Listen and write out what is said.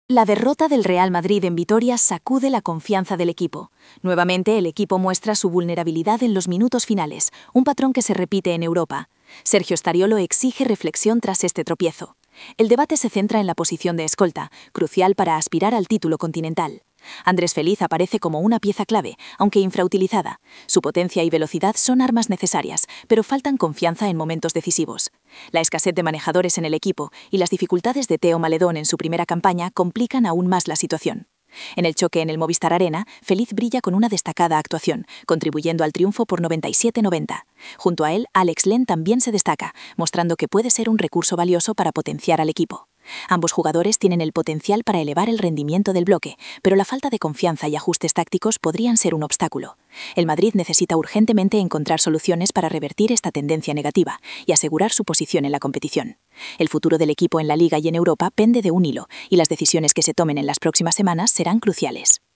La derrota del Real Madrid en Vitoria sacude la confianza del equipo. Nuevamente, el equipo muestra su vulnerabilidad en los minutos finales, un patrón que se repite en Europa. Sergio Stariolo exige reflexión tras este tropiezo. El debate se centra en la posición de escolta, crucial para aspirar al título continental. Andrés Feliz aparece como una pieza clave, aunque infrautilizada. Su potencia y velocidad son armas necesarias, pero faltan confianza en momentos decisivos. La escasez de manejadores en el equipo y las dificultades de Teo Maledón en su primera campaña complican aún más la situación. En el choque en el Movistar Arena, Feliz brilla con una destacada actuación, contribuyendo al triunfo por 97-90. Junto a él, Alex Len también se destaca, mostrando que puede ser un recurso valioso para potenciar al equipo. Ambos jugadores tienen el potencial para elevar el rendimiento del bloque, pero la falta de confianza y ajustes tácticos podrían ser un obstáculo. El Madrid necesita urgentemente encontrar soluciones para revertir esta tendencia negativa y asegurar su posición en la competición. El futuro del equipo en la Liga y en Europa pende de un hilo, y las decisiones que se tomen en las próximas semanas serán cruciales.